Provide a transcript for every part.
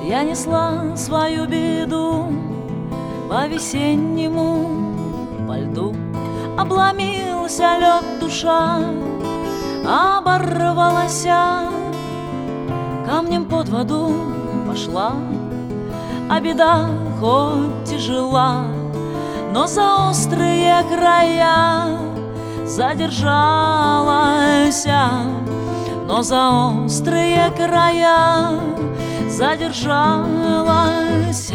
Я несла свою беду по-весеннему, по льду. Обломился лед, душа оборвалась, камнем под воду пошла. А беда хоть тяжела, но за острые края задержалась, но за острые края задержалась.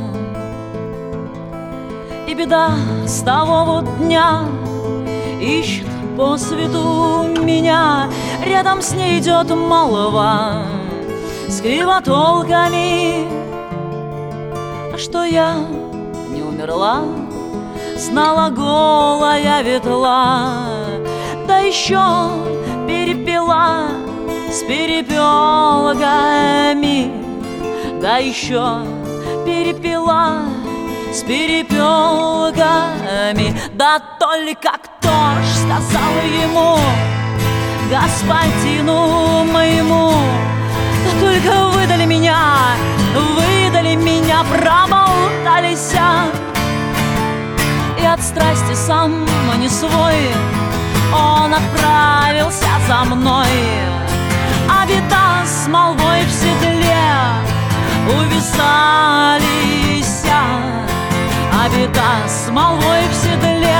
И беда с того вот дня ищет по свету меня. Рядом с ней идет молва с кривотолками. А что я не умерла, знала голая ветла, да еще перепела с перепелками, да еще перепела с перепелками. Да только кто ж сказал ему, господину моему, да только выдали меня, проболтались, и от страсти сам не свой он отправился за мной. А беда с молвой в седле увязались, а беда с молвой в седле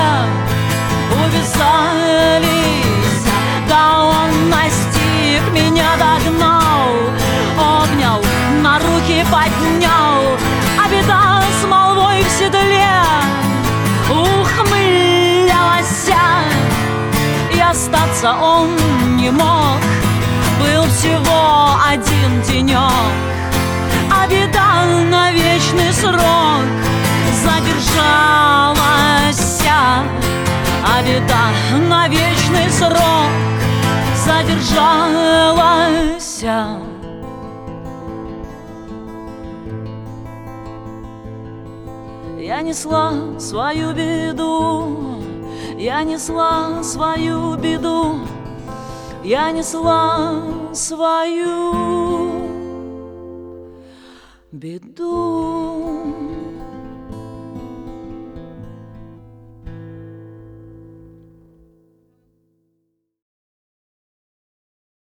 увязались. Да он настиг меня, догнал, обнял, на руки поднял. А беда с молвой в седле ухмылялась, и остаться он не мог, был всего один денек. А беда на вечный срок задержалась, а беда на вечный срок задержалась. Я несла свою беду, я несла свою беду, я несла свою беду.